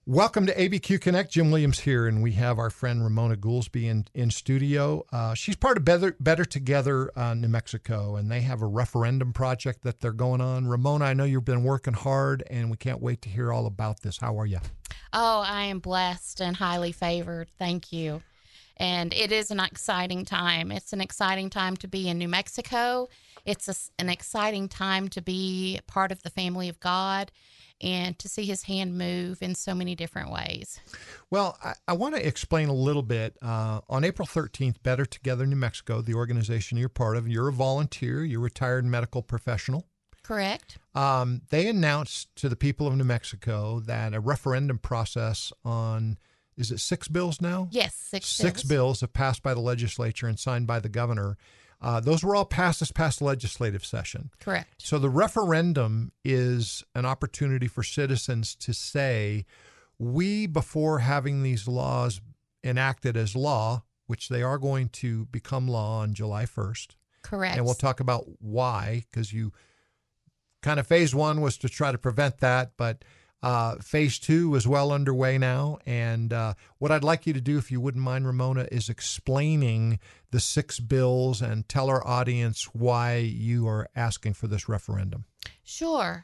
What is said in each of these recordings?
Welcome to ABQ Connect. Jim Williams here, and we have our friend Ramona Goolsby in studio. She's part of Better Together New Mexico, and they have a referendum project that they're going on. Ramona, I know you've been working hard, and we can't wait to hear all about this. How are you? Oh, I am blessed and highly favored. Thank you. And it is an exciting time. It's an exciting time to be in New Mexico. It's an exciting time to be part of the family of God and to see his hand move in so many different ways. Well, I want to explain a little bit. On April 13th, Better Together New Mexico, the organization you're part of, you're a volunteer, you're a retired medical professional. Correct. They announced to the people of New Mexico that a referendum process on, is it 6 bills now? Yes, 6 bills. 6 bills have passed by the legislature and signed by the governor. Those were all passed this past legislative session. Correct. So the referendum is an opportunity for citizens to say, we, before having these laws enacted as law, which they are going to become law on July 1st. Correct. And we'll talk about why, because you kind of phase 1 was to try to prevent that, but phase 2 is well underway now. And what I'd like you to do, if you wouldn't mind, Ramona, is explaining the 6 bills and tell our audience why you are asking for this referendum. Sure.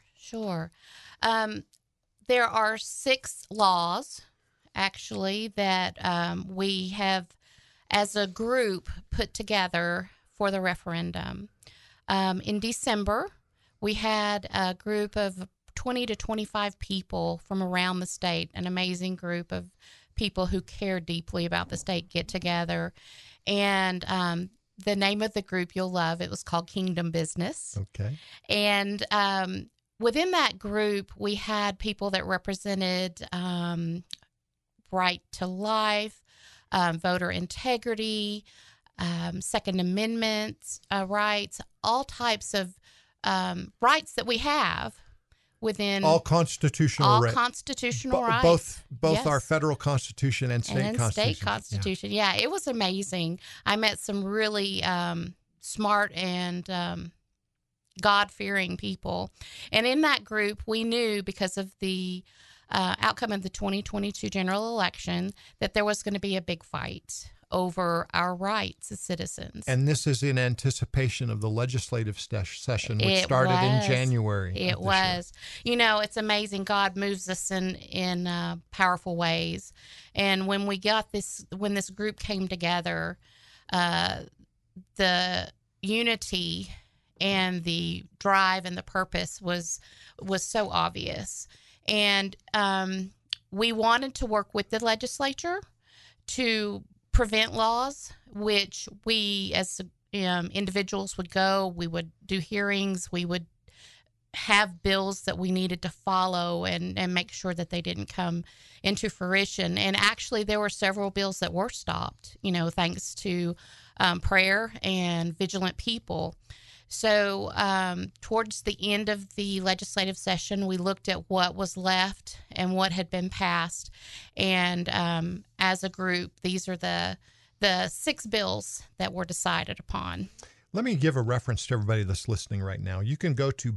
There are 6 laws, actually, that we have, as a group, put together for the referendum. In December, we had a group of 20 to 25 people from around the state, an amazing group of people who care deeply about the state, get together. And the name of the group you'll love, it was called Kingdom Business. Okay. And within that group, we had people that represented right to life, voter integrity, Second Amendment rights, all types of rights that we have within all constitutional rights. Constitutional rights. Both yes. Our federal constitution and state constitution. State constitution. Yeah, it was amazing. I met some really smart and God-fearing people. And in that group, we knew, because of the outcome of the 2022 general election, that there was going to be a big fight over our rights as citizens. And this is in anticipation of the legislative session, which started in January. It was. You know, it's amazing. God moves us in powerful ways. And when when this group came together, the unity and the drive and the purpose was so obvious. And we wanted to work with the legislature to prevent laws, which we as individuals would go, we would do hearings, we would have bills that we needed to follow and make sure that they didn't come into fruition. And actually, there were several bills that were stopped, thanks to prayer and vigilant people. So towards the end of the legislative session, we looked at what was left and what had been passed. And as a group, these are the 6 bills that were decided upon. Let me give a reference to everybody that's listening right now. You can go to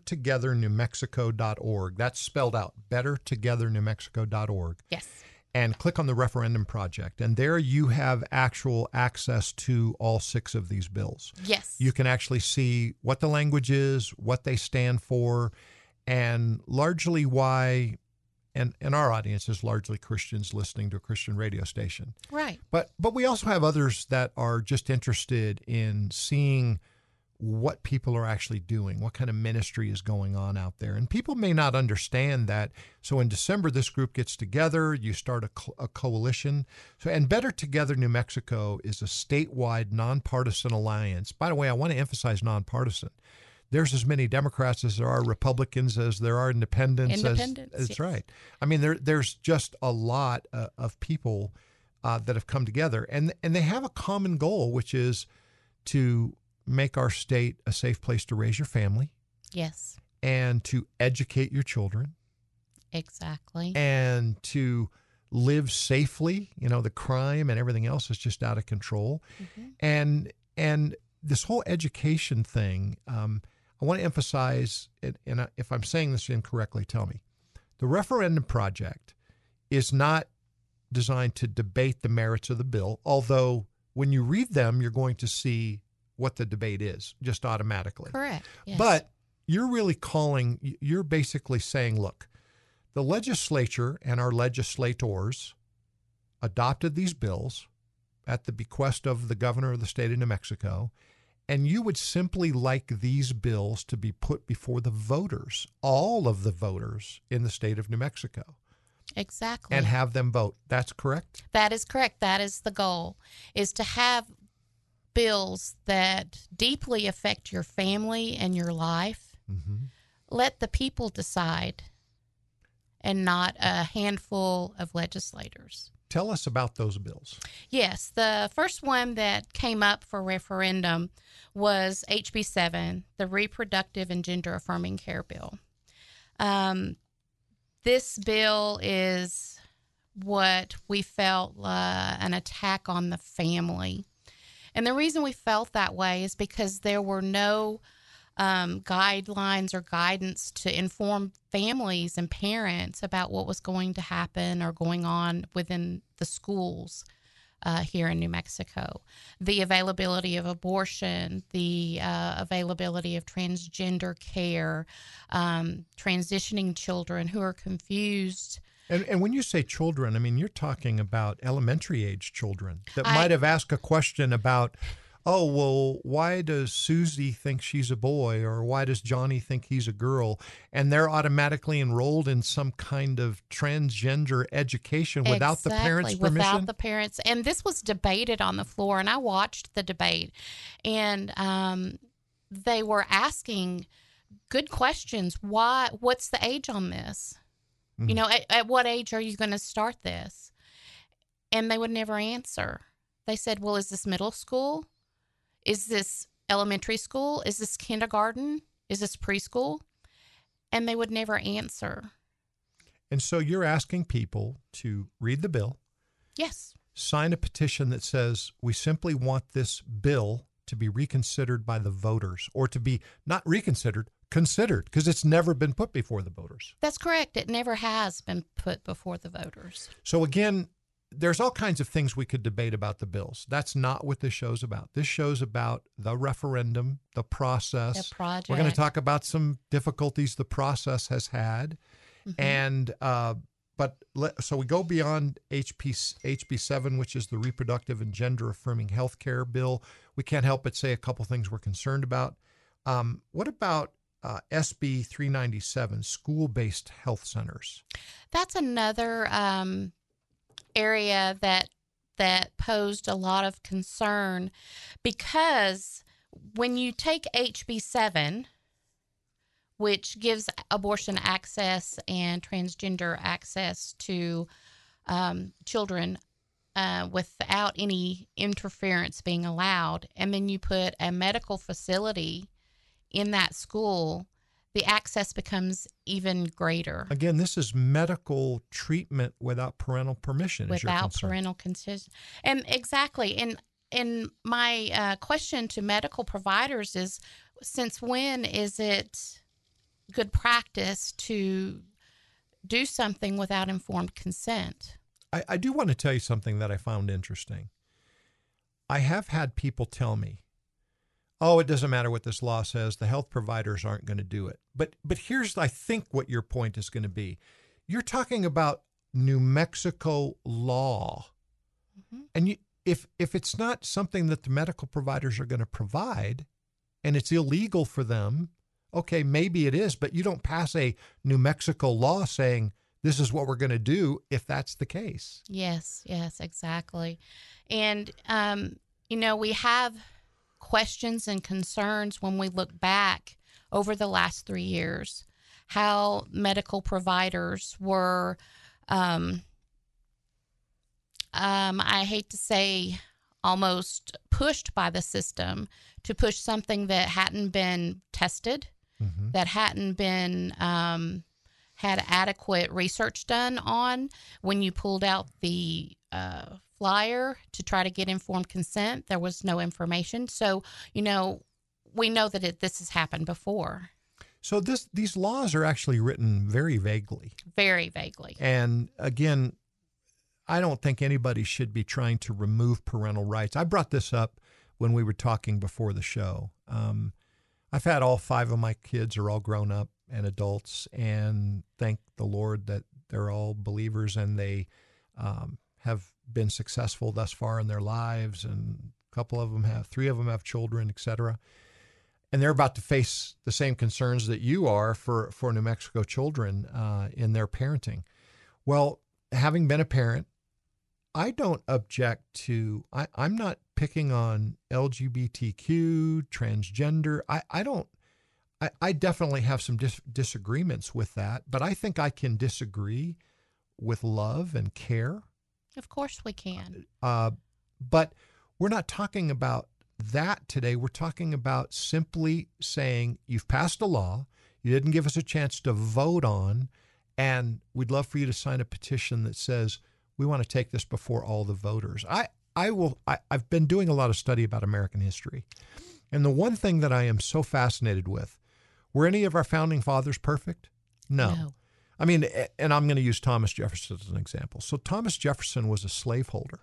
bettertogethernewmexico.org. That's spelled out, bettertogethernewmexico.org. Yes. And click on the referendum project. And there you have actual access to all 6 of these bills. Yes. You can actually see what the language is, what they stand for, and largely why, and our audience is largely Christians listening to a Christian radio station. Right. But we also have others that are just interested in seeing what people are actually doing, what kind of ministry is going on out there. And people may not understand that. So in December, this group gets together, you start a coalition. And Better Together New Mexico is a statewide nonpartisan alliance. By the way, I want to emphasize nonpartisan. There's as many Democrats as there are Republicans, as there are independents. That's yes. Right. I mean, there's just a lot of people that have come together. And they have a common goal, which is to make our state a safe place to raise your family. Yes. And to educate your children. Exactly. And to live safely. The crime and everything else is just out of control. Mm-hmm. And this whole education thing, I want to emphasize, and if I'm saying this incorrectly, tell me. The referendum project is not designed to debate the merits of the bill, although when you read them, you're going to see what the debate is just automatically. Correct. Yes. But you're basically saying, look, the legislature and our legislators adopted these bills at the bequest of the governor of the state of New Mexico, and you would simply like these bills to be put before the voters, all of the voters in the state of New Mexico. Exactly. And have them vote. That's correct? That is correct. That is the goal, is to have bills that deeply affect your family and your life. Mm-hmm. Let the people decide, and not a handful of legislators. Tell us about those bills. Yes, the first one that came up for referendum was HB 7, the Reproductive and Gender Affirming Care Bill. This bill is what we felt an attack on the family. And the reason we felt that way is because there were no guidelines or guidance to inform families and parents about what was going to happen or going on within the schools here in New Mexico. The availability of abortion, the availability of transgender care, transitioning children who are confused. And when you say children, I mean, you're talking about elementary age children that might have asked a question about, oh, well, why does Susie think she's a boy, or why does Johnny think he's a girl? And they're automatically enrolled in some kind of transgender education without the parents' permission? Without the parents. And this was debated on the floor, and I watched the debate. And they were asking good questions. What's the age on this? Mm-hmm. You know, at what age are you going to start this? And they would never answer. They said, well, is this middle school? Is this elementary school? Is this kindergarten? Is this preschool? And they would never answer. And so you're asking people to read the bill. Yes. Sign a petition that says we simply want this bill to be reconsidered by the voters, or to be not reconsidered, considered, because it's never been put before the voters. That's correct. It never has been put before the voters. So again, there's all kinds of things we could debate about the bills. That's not what this show's about. This show's about the referendum, the process. The project. We're going to talk about some difficulties the process has had. Mm-hmm. And so we go beyond HB 7, which is the Reproductive and Gender Affirming Health Care Bill. We can't help but say a couple things we're concerned about. What about SB 397, school-based health centers? That's another area that posed a lot of concern, because when you take HB 7, which gives abortion access and transgender access to children without any interference being allowed, and then you put a medical facility in that school, the access becomes even greater. Again, this is medical treatment without parental permission. Without parental consent. And exactly. And my question to medical providers is, since when is it good practice to do something without informed consent? I do want to tell you something that I found interesting. I have had people tell me, oh, it doesn't matter what this law says. The health providers aren't going to do it. But here's, I think, what your point is going to be. You're talking about New Mexico law. Mm-hmm. And if it's not something that the medical providers are going to provide, and it's illegal for them, okay, maybe it is, but you don't pass a New Mexico law saying this is what we're going to do if that's the case. Yes, exactly. And, we have questions and concerns when we look back over the last 3 years, how medical providers were, I hate to say, almost pushed by the system to push something that hadn't been tested, mm-hmm. that hadn't been had adequate research done on. When you pulled out the flyer to try to get informed consent, there was no information. So, we know that this has happened before. So these laws are actually written very vaguely. Very vaguely. And again, I don't think anybody should be trying to remove parental rights. I brought this up when we were talking before the show. I've had all 5 of my kids are all grown up and adults, and thank the Lord that they're all believers and they have been successful thus far in their lives. And a couple of them have, 3 of them have children, etc. And they're about to face the same concerns that you are for New Mexico children in their parenting. Well, having been a parent, I don't object to, I'm not picking on LGBTQ, transgender. I definitely have some disagreements with that, but I think I can disagree with love and care. Of course we can. But we're not talking about that today. We're talking about simply saying you've passed a law, you didn't give us a chance to vote on, and we'd love for you to sign a petition that says we want to take this before all the voters. I've been doing a lot of study about American history, and the one thing that I am so fascinated with, were any of our founding fathers perfect? No. I mean, and I'm going to use Thomas Jefferson as an example. So Thomas Jefferson was a slaveholder,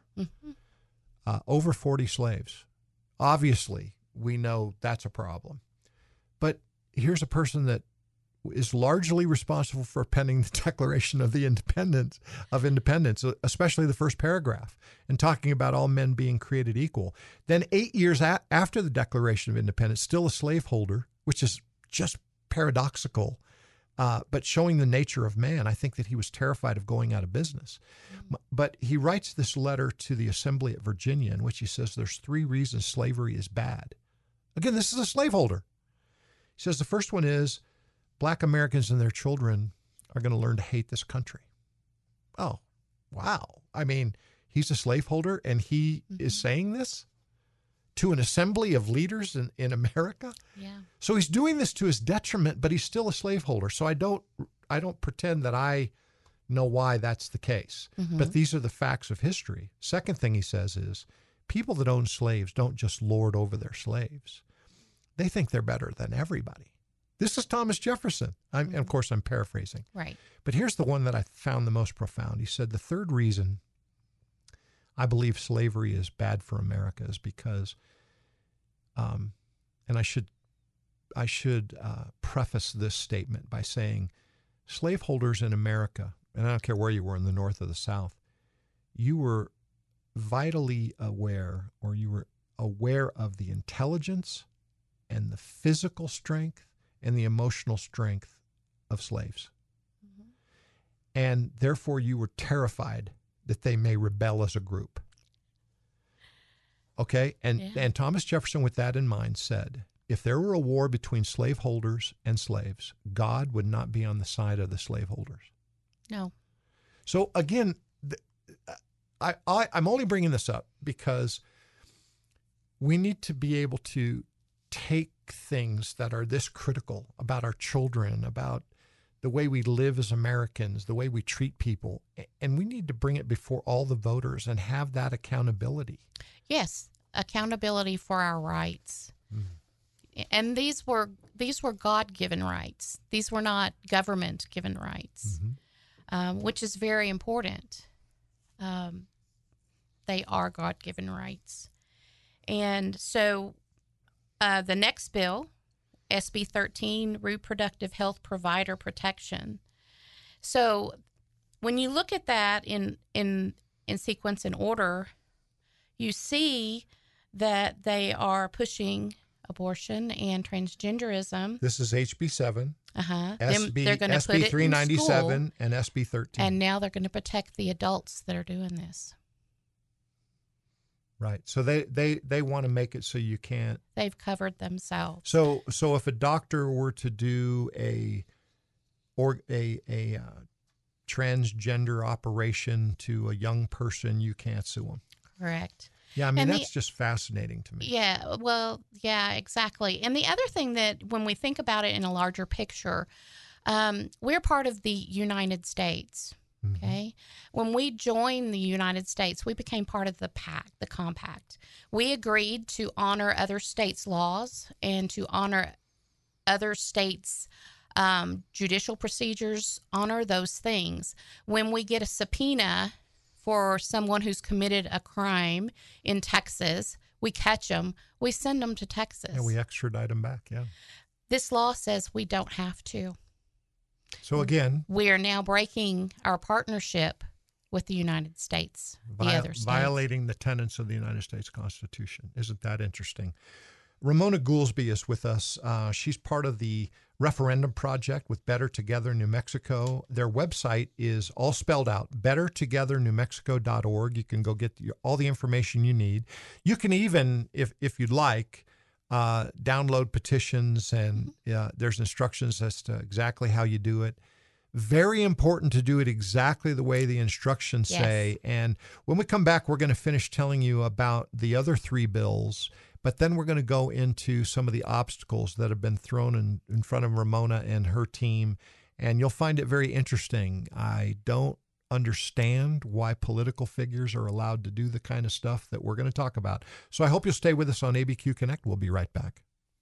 over 40 slaves. Obviously, we know that's a problem. But here's a person that is largely responsible for penning the Declaration of Independence, especially the first paragraph, and talking about all men being created equal. Then 8 years after the Declaration of Independence, still a slaveholder, which is just paradoxical, but showing the nature of man. I think that he was terrified of going out of business. But he writes this letter to the Assembly at Virginia in which he says there's 3 reasons slavery is bad. Again, this is a slaveholder. He says the first one is Black Americans and their children are going to learn to hate this country. Oh, wow. I mean, he's a slaveholder and he is saying this to an assembly of leaders in America. Yeah. So he's doing this to his detriment, but he's still a slaveholder. So I don't pretend that I know why that's the case. But these are the facts of history. Second thing he says is people that own slaves don't just lord over their slaves. They think they're better than everybody. This is Thomas Jefferson. And of course, I'm paraphrasing. Right. But here's the one that I found the most profound. He said, the third reason I believe slavery is bad for America is because, and I should preface this statement by saying slaveholders in America, and I don't care where you were in the North or the South, you were vitally aware, or you were aware of the intelligence and the physical strength and the emotional strength of slaves. And therefore you were terrified that they may rebel as a group. Okay? And Thomas Jefferson, with that in mind, said, if there were a war between slaveholders and slaves, God would not be on the side of the slaveholders. No. So again, I'm only bringing this up because we need to be able to take things that are this critical about our children, about the way we live as Americans, the way we treat people, and we need to bring it before all the voters and have that accountability. Yes, accountability for our rights. And these were God-given rights. These were not government-given rights, which is very important. They are God-given rights. And so the next bill, SB 13, Reproductive Health Provider Protection. So when you look at that in sequence and order, you see that they are pushing abortion and transgenderism. This is HB 7, They're going to put SB it 397, and SB 13. And now they're going to protect the adults that are doing this. Right. So they want to make it so you can't. They've covered themselves. So if a doctor were to do a transgender operation to a young person, you can't sue them. Correct. Yeah, I mean, that's just fascinating to me. Yeah, well, yeah, exactly. And the other thing that when we think about it in a larger picture, we're part of the United States. Okay. When we joined the United States, we became part of the pact, the compact. We agreed to honor other states' laws and to honor other states' judicial procedures, honor those things. When we get a subpoena for someone who's committed a crime in Texas. We catch them, we send them to Texas. And we extradite them back, yeah. This law says we don't have to. So again, we are now breaking our partnership with the United States, the other states. Violating the tenets of the United States Constitution. Isn't that interesting? Ramona Goolsby is with us. She's part of the referendum project with Better Together New Mexico. Their website is all spelled out, bettertogethernewmexico.org. You can go get all the information you need. You can even, if you'd like, download petitions, and there's instructions as to exactly how you do it. Very important to do it exactly the way the instructions say. And when we come back, we're going to finish telling you about the other 3 bills, but then we're going to go into some of the obstacles that have been thrown in front of Ramona and her team, and you'll find it very interesting. I don't understand why political figures are allowed to do the kind of stuff that we're going to talk about. So I hope you'll stay with us on ABQ Connect. We'll be right back.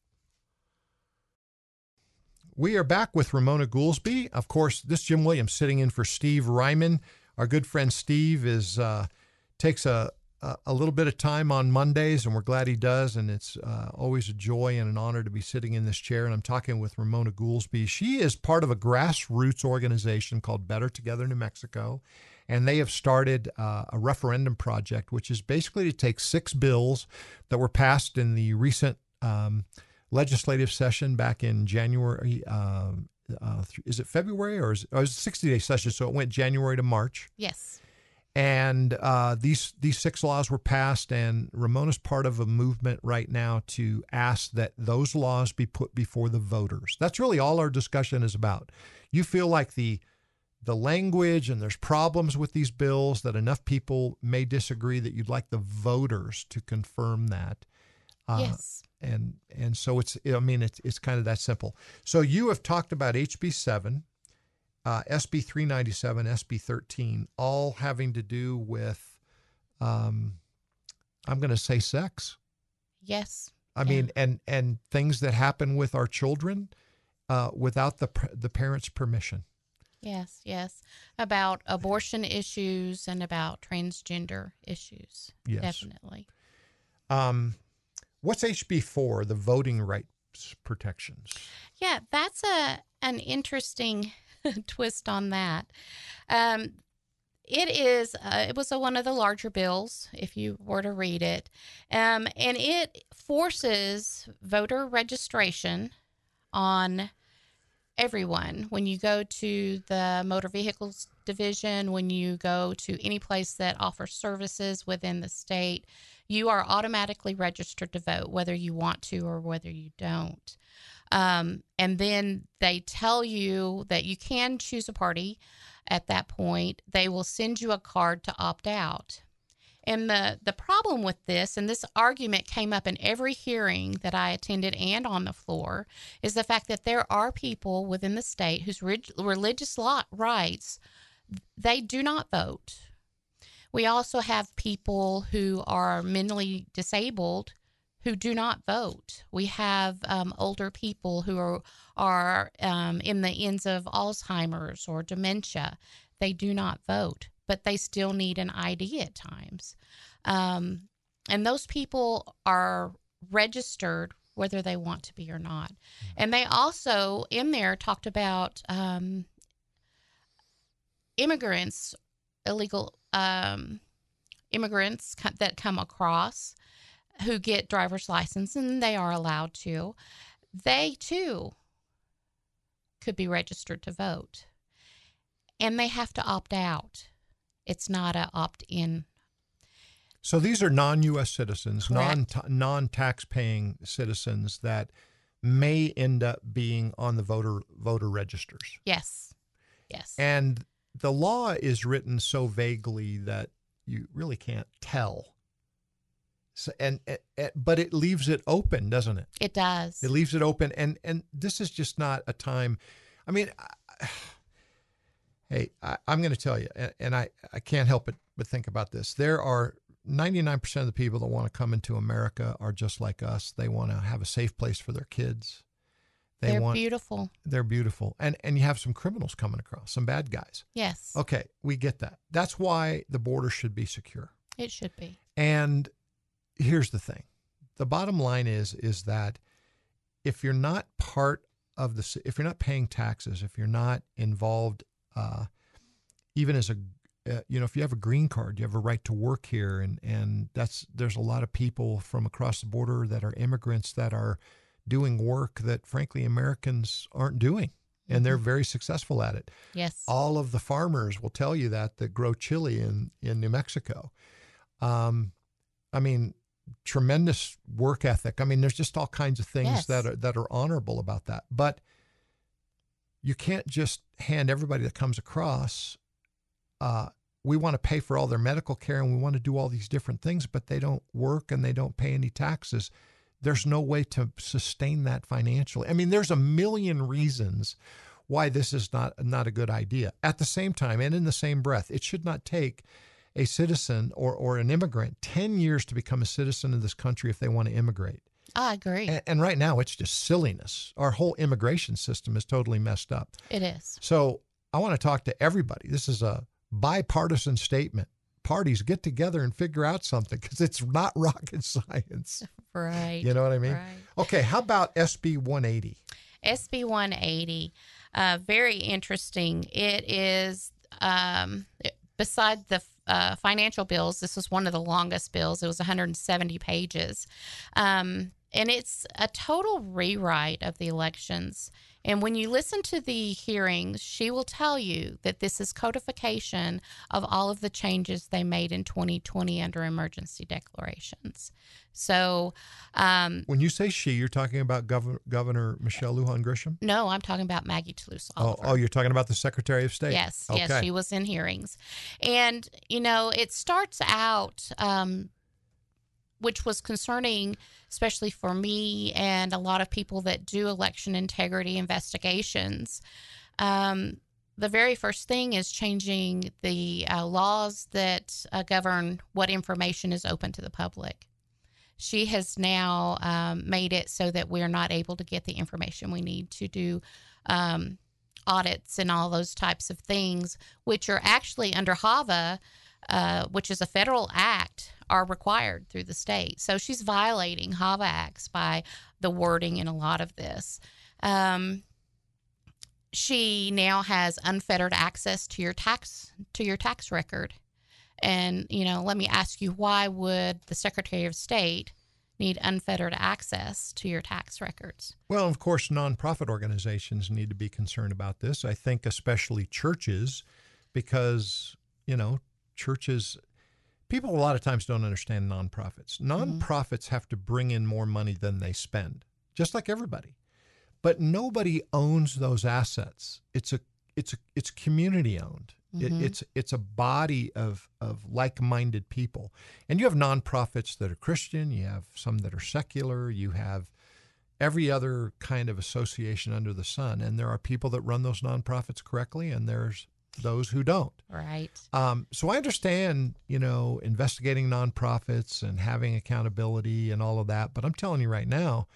We are back with Ramona Goolsby. Of course, this is Jim Williams sitting in for Steve Ryman. Our good friend Steve takes a little bit of time on Mondays, and we're glad he does. And it's always a joy and an honor to be sitting in this chair. And I'm talking with Ramona Goolsby. She is part of a grassroots organization called Better Together New Mexico. And they have started a referendum project, which is basically to take 6 bills that were passed in the recent legislative session back in January. Is it February or is it a 60-day session? So it went January to March. Yes. And these 6 laws were passed, and Ramona's part of a movement right now to ask that those laws be put before the voters. That's really all our discussion is about. You feel like the language and there's problems with these bills, that enough people may disagree, that you'd like the voters to confirm that. Yes. And so it's kind of that simple. So you have talked about HB 7, SB 397, SB 13, all having to do with, I'm going to say sex. Yes. I mean, and things that happen with our children without the parents' permission. Yes, yes. About abortion issues and about transgender issues. Yes. Definitely. What's HB 4, the voting rights protections? Yeah, that's an interesting twist on that. It was one of the larger bills, if you were to read it, and it forces voter registration on everyone. When you go to the motor vehicles division, when you go to any place that offers services within the state, you are automatically registered to vote, whether you want to or whether you don't. And then they tell you that you can choose a party at that point. They will send you a card to opt out. And the problem with this, and this argument came up in every hearing that I attended and on the floor, is the fact that there are people within the state whose religious rights, they do not vote. We also have people who are mentally disabled who do not vote. We have older people who are in the ends of Alzheimer's or dementia. They do not vote, but they still need an ID at times. And those people are registered whether they want to be or not. And they also, in there, talked about illegal immigrants that come across who get driver's license, and they are allowed to. They, too, could be registered to vote. And they have to opt out. It's not an opt-in. So these are non-U.S. citizens, Correct. non-tax-paying citizens that may end up being on the voter registers. Yes. Yes. And the law is written so vaguely that you really can't tell. So, but it leaves it open, doesn't it? It does. It leaves it open, and this is just not a time. I mean, I'm going to tell you, and I can't help but think about this. There are 99% of the people that want to come into America are just like us. They want to have a safe place for their kids. They're beautiful. They're beautiful. And you have some criminals coming across, some bad guys. Yes. Okay, we get that. That's why the border should be secure. It should be. And here's the thing. The bottom line is that if you're not part of if you're not paying taxes, if you're not involved, even as if you have a green card, you have a right to work here. And there's a lot of people from across the border that are immigrants that are doing work that, frankly, Americans aren't doing. And they're very successful at it. Yes. All of the farmers will tell you that grow chili in New Mexico. Tremendous work ethic. There's just all kinds of things that are honorable about that. But you can't just hand everybody that comes across, we want to pay for all their medical care and we want to do all these different things, but they don't work and they don't pay any taxes. There's no way to sustain that financially. There's a million reasons why this is not a good idea. At the same time, and in the same breath, it should not take a citizen or an immigrant 10 years to become a citizen of this country if they want to immigrate. I agree. And right now, it's just silliness. Our whole immigration system is totally messed up. It is. So I want to talk to everybody. This is a bipartisan statement. Parties get together and figure out something because it's not rocket science. Right. You know what I mean? Right. Okay. How about SB 180? SB 180, very interesting. It is, beside the financial bills, this was one of the longest bills. It was 170 pages. And it's a total rewrite of the elections. And when you listen to the hearings, she will tell you that this is codification of all of the changes they made in 2020 under emergency declarations. So, when you say she, you're talking about Governor Michelle Lujan Grisham? No, I'm talking about Maggie Toulouse Oliver. Oh, you're talking about the Secretary of State? Yes, okay. Yes, she was in hearings. And, it starts out, which was concerning, especially for me and a lot of people that do election integrity investigations. The very first thing is changing the laws that govern what information is open to the public. She has now made it so that we're not able to get the information we need to do audits and all those types of things, which are actually under HAVA, which is a federal act, are required through the state. So she's violating HAVA acts by the wording in a lot of this. She now has unfettered access to your tax record. And, let me ask you, why would the Secretary of State need unfettered access to your tax records? Well, of course, nonprofit organizations need to be concerned about this. I think especially churches, because, churches, people a lot of times don't understand nonprofits. Nonprofits have to bring in more money than they spend, just like everybody. But nobody owns those assets. It's community owned. It's a body of like-minded people. And you have nonprofits that are Christian, you have some that are secular, you have every other kind of association under the sun. And there are people that run those nonprofits correctly, and there's those who don't. Right. So I understand, investigating nonprofits and having accountability and all of that. But I'm telling you right now,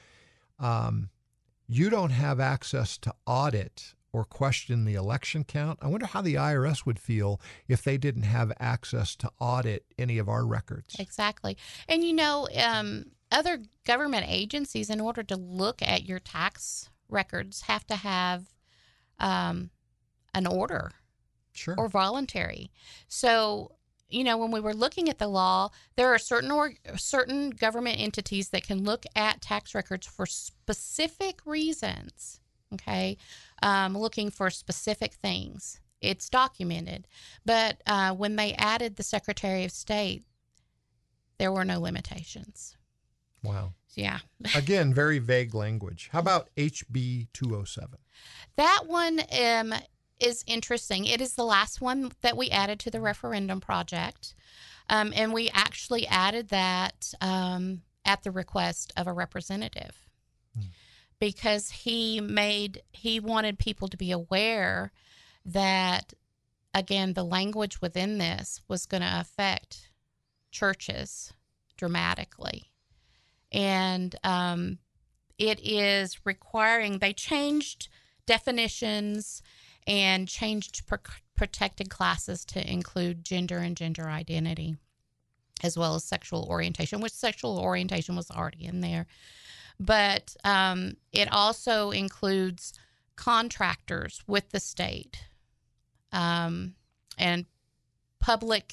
you don't have access to audit or question the election count. I wonder how the IRS would feel if they didn't have access to audit any of our records. Exactly. And, other government agencies, in order to look at your tax records, have to have an order. Sure. Or voluntary. So, when we were looking at the law, there are certain government entities that can look at tax records for specific reasons, okay, looking for specific things. It's documented. But when they added the Secretary of State, there were no limitations. Wow. Yeah. Again, very vague language. How about HB 207? That one is interesting. It is the last one that we added to the referendum project. And we actually added that at the request of a representative because he wanted people to be aware that, again, the language within this was going to affect churches dramatically. And it is requiring, they changed definitions and changed protected classes to include gender and gender identity, as well as sexual orientation, which sexual orientation was already in there. But it also includes contractors with the state and public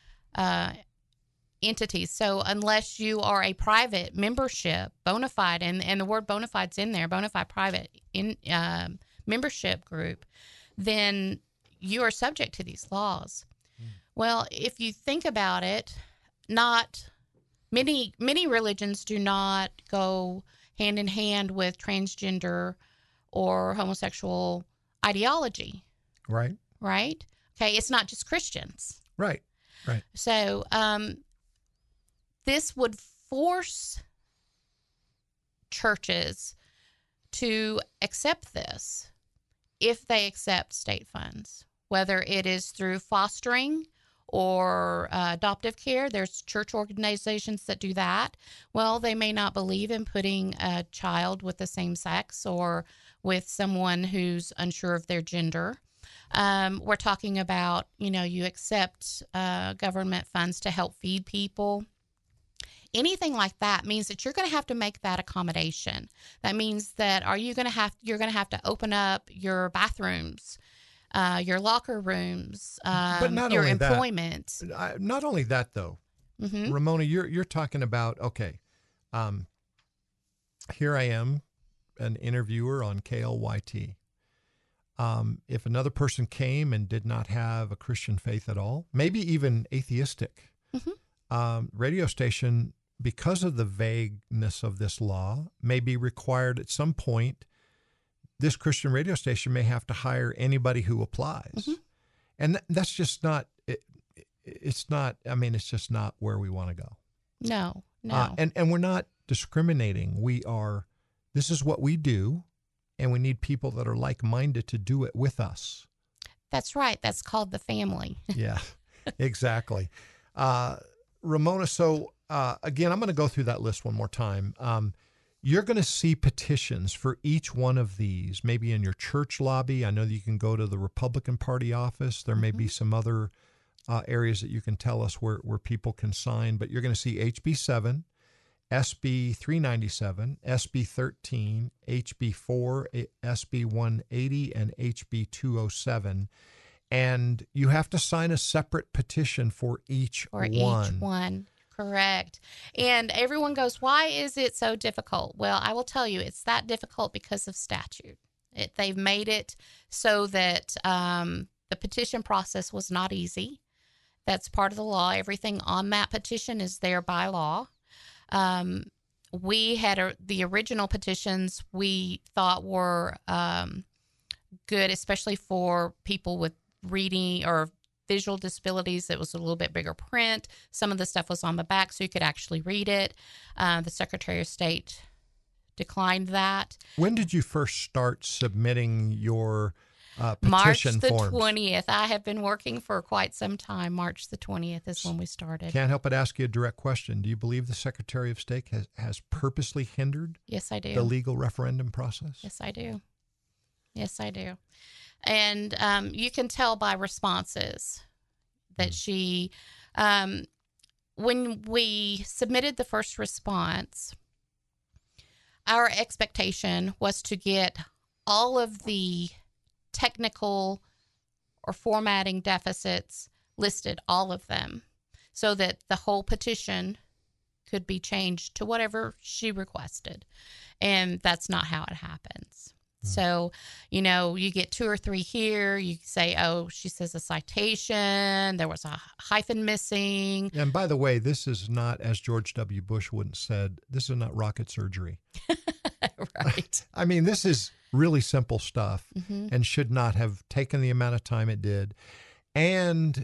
entities. So unless you are a private membership, bona fide, and the word bona fide's in there, bona fide private membership group, then you are subject to these laws. Well, if you think about it, not many religions do not go hand in hand with transgender or homosexual ideology. Right. Right? Okay, it's not just Christians. Right. Right. So this would force churches to accept this if they accept state funds, whether it is through fostering or adoptive care. There's church organizations that do that. Well, they may not believe in putting a child with the same sex or with someone who's unsure of their gender. We're talking about, you accept government funds to help feed people. Anything like that means that you're going to have to make that accommodation. That means that you're going to have to open up your bathrooms, your locker rooms, but not your only employment. Not only that, though, Mm-hmm. Ramona, you're talking about, okay, here I am, an interviewer on KLYT. If another person came and did not have a Christian faith at all, maybe even atheistic, radio station, because of the vagueness of this law, may be required at some point. This Christian radio station may have to hire anybody who applies. And that's just not, it's not, I mean, it's just not where we want to go. No. And we're not discriminating. This is what we do, and we need people that are like-minded to do it with us. That's right. That's called the family. Yeah, exactly. Ramona, so again, I'm going to go through that list one more time. You're going to see petitions for each one of these, maybe in your church lobby. I know that you can go to the Republican Party office. There may be some other areas that you can tell us where people can sign, but you're going to see HB 7, SB 397, SB 13, HB 4, SB 180, and HB 207. And you have to sign a separate petition for each one. Each one. Correct. And everyone goes, why is it so difficult? Well, I will tell you, it's that difficult because of statute. They've made it so that the petition process was not easy. That's part of the law. Everything on that petition is there by law. We had the original petitions we thought were good, especially for people with reading or visual disabilities. It was a little bit bigger print. Some of the stuff was on the back so you could actually read it. The Secretary of State declined that. When did you first start submitting your petition March the forms? 20th. I have been working for quite some time. March the 20th is when we started. Can't help but ask you a direct question. Do you believe the Secretary of State has purposely hindered Yes, I do. the legal referendum process? Yes, I do. Yes, I do. And you can tell by responses that she, when we submitted the first response, our expectation was to get all of the technical or formatting deficits listed, all of them, so that the whole petition could be changed to whatever she requested. And that's not how it happens. So, you get 2 or 3 here. You say, oh, she says a citation. There was a hyphen missing. And by the way, this is not, as George W. Bush wouldn't said, this is not rocket surgery. Right. I mean, this is really simple stuff and should not have taken the amount of time it did. And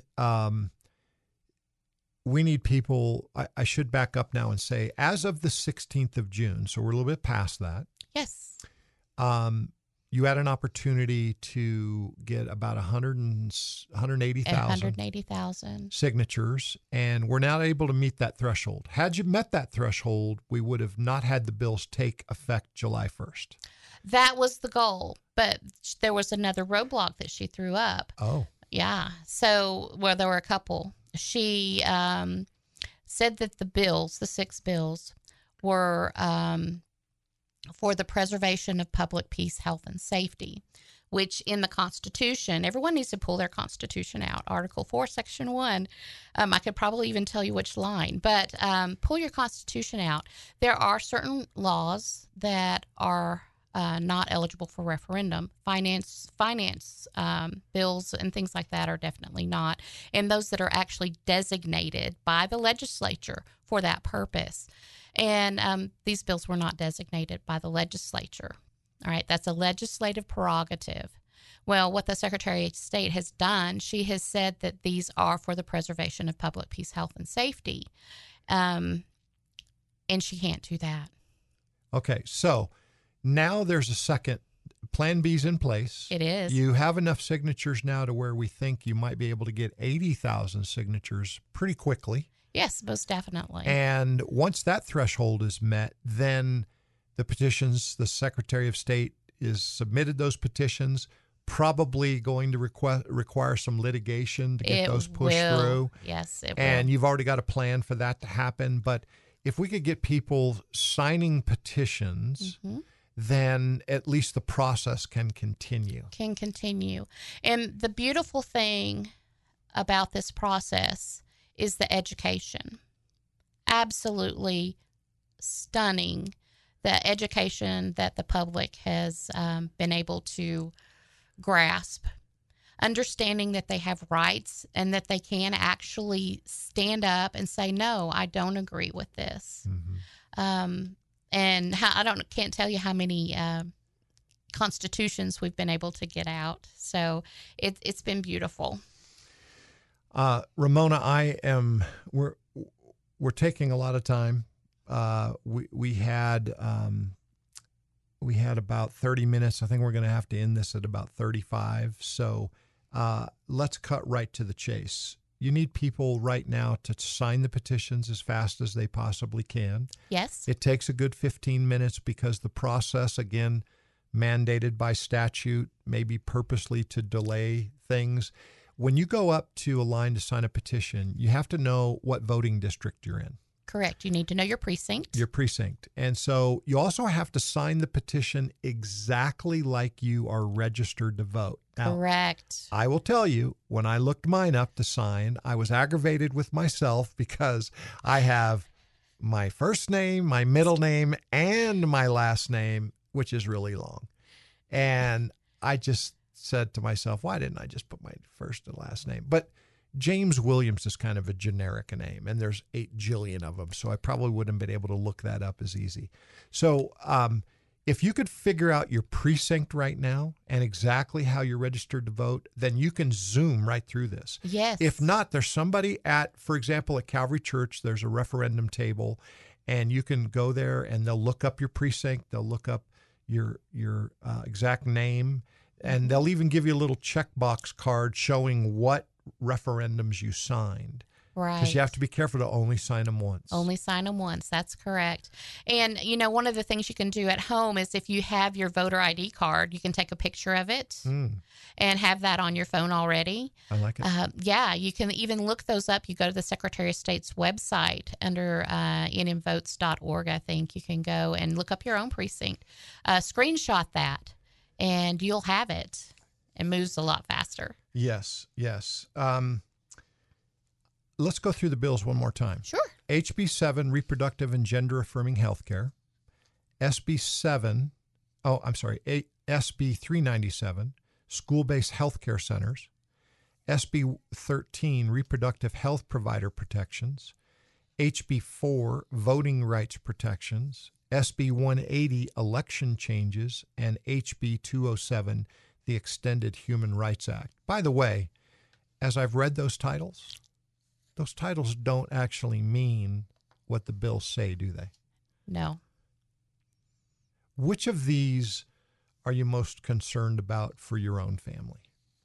we need people, I should back up now and say, as of the 16th of June, so we're a little bit past that. Yes. you had an opportunity to get about 180,000 180,000. signatures, and we're not able to meet that threshold. Had you met that threshold, we would have not had the bills take effect July 1st. That was the goal, but there was another roadblock that she threw up. Oh. Yeah. So, well, there were a couple. She said that the 6 bills, were for the preservation of public peace, health, and safety, which in the Constitution, everyone needs to pull their Constitution out. Article 4, Section 1. I could probably even tell you which line, but pull your Constitution out. There are certain laws that are not eligible for referendum. Finance bills and things like that are definitely not. And those that are actually designated by the legislature for that purpose. And these bills were not designated by the legislature. All right, that's a legislative prerogative. Well, what the Secretary of State has done, she has said that these are for the preservation of public peace, health, and safety. And she can't do that. Okay, so now there's a second. Plan B's in place. It is. You have enough signatures now to where we think you might be able to get 80,000 signatures pretty quickly. Yes, most definitely. And once that threshold is met, then the petitions, the Secretary of State is submitted those petitions, probably going to require some litigation to get those pushed through. Yes, it will. And you've already got a plan for that to happen. But if we could get people signing petitions, then at least the process can continue. And the beautiful thing about this process is the education. Absolutely stunning, the education that the public has been able to grasp. Understanding that they have rights and that they can actually stand up and say, no, I don't agree with this. And can't tell you how many constitutions we've been able to get out. So it's been beautiful. Ramona, we're taking a lot of time. We had about 30 minutes. I think we're going to have to end this at about 35. So let's cut right to the chase. You need people right now to sign the petitions as fast as they possibly can. Yes. It takes a good 15 minutes because the process, again, mandated by statute, maybe purposely to delay things. When you go up to a line to sign a petition, you have to know what voting district you're in. Correct. You need to know your precinct. Your precinct. And so you also have to sign the petition exactly like you are registered to vote. Now, correct. I will tell you, when I looked mine up to sign, I was aggravated with myself because I have my first name, my middle name, and my last name, which is really long. And I just said to myself, why didn't I just put my first and last name? But James Williams is kind of a generic name, and there's 8 jillion of them, so I probably wouldn't have been able to look that up as easy. So if you could figure out your precinct right now and exactly how you're registered to vote, then you can zoom right through this. Yes. If not, there's somebody for example, at Calvary Church, there's a referendum table, and you can go there and they'll look up your precinct, they'll look up your exact name, and they'll even give you a little checkbox card showing what referendums you signed. Right. Because you have to be careful to only sign them once. Only sign them once. That's correct. And, one of the things you can do at home is if you have your voter ID card, you can take a picture of it and have that on your phone already. I like it. Yeah, you can even look those up. You go to the Secretary of State's website under nmvotes.org, I think. You can go and look up your own precinct. Screenshot that, and you'll have it. It moves a lot faster. Yes. Let's go through the bills one more time. Sure. HB 7, reproductive and gender affirming health care. SB 397, school-based health care centers. SB 13, reproductive health provider protections. HB 4, voting rights protections. SB 180, election changes. And HB 207, the Extended Human Rights Act. By the way, as I've read those titles don't actually mean what the bills say, do they? No. Which of these are you most concerned about for your own family?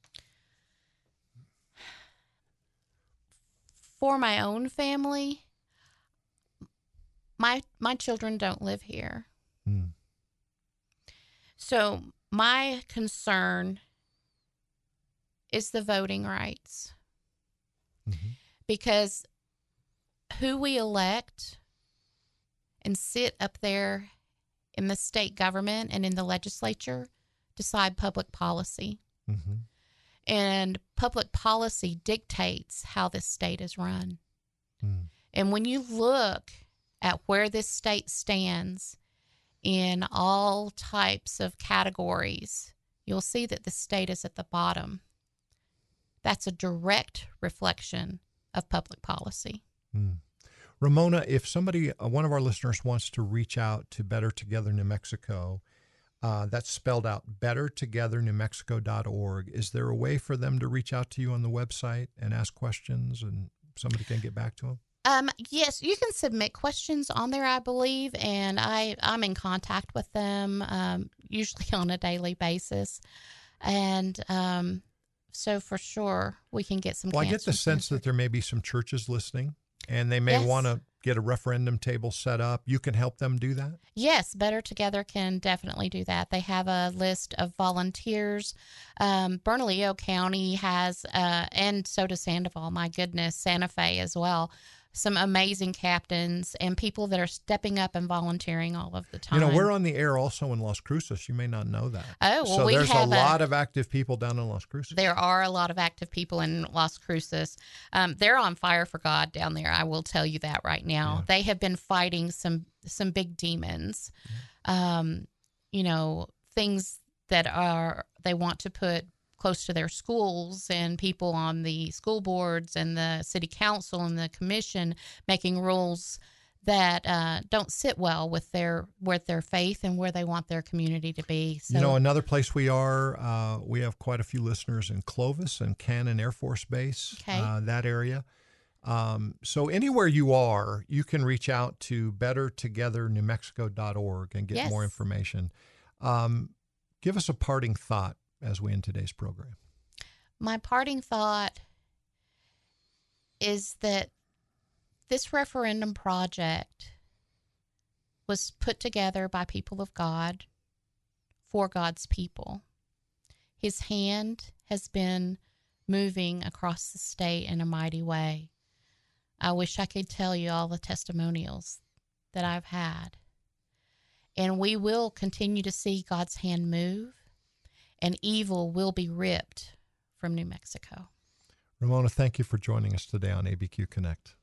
For my own family, my children don't live here. So my concern is the voting rights. Because who we elect and sit up there in the state government and in the legislature decide public policy. And public policy dictates how this state is run. And when you look at where this state stands in all types of categories, you'll see that the state is at the bottom. That's a direct reflection of public policy. Ramona, if somebody, one of our listeners wants to reach out to Better Together New Mexico, that's spelled out bettertogethernewmexico.org. Is there a way for them to reach out to you on the website and ask questions and somebody can get back to them? Yes, you can submit questions on there, I believe, and I'm in contact with them usually on a daily basis. And so for sure we can get some Well, I get the sense that there may be some churches listening and they may want to get a referendum table set up. You can help them do that? Yes, Better Together can definitely do that. They have a list of volunteers. Bernalillo County has, and so does Sandoval, my goodness, Santa Fe as well. Some amazing captains and people that are stepping up and volunteering all of the time. You know, we're on the air also in Las Cruces. You may not know that. Oh, well, so there's a lot of active people down in Las Cruces. There are a lot of active people in Las Cruces. They're on fire for God down there. I will tell you that right now. Yeah. They have been fighting some big demons. You know, things that they want to put close to their schools, and people on the school boards and the city council and the commission making rules that don't sit well with their faith and where they want their community to be. So, you know, another place we have quite a few listeners in Clovis and Cannon Air Force Base, that area. So anywhere you are, you can reach out to bettertogethernewmexico.org and get more information. Give us a parting thought as we end today's program. My parting thought is that this referendum project was put together by people of God for God's people. His hand has been moving across the state in a mighty way. I wish I could tell you all the testimonials that I've had. And we will continue to see God's hand move, and evil will be ripped from New Mexico. Ramona, thank you for joining us today on ABQ Connect.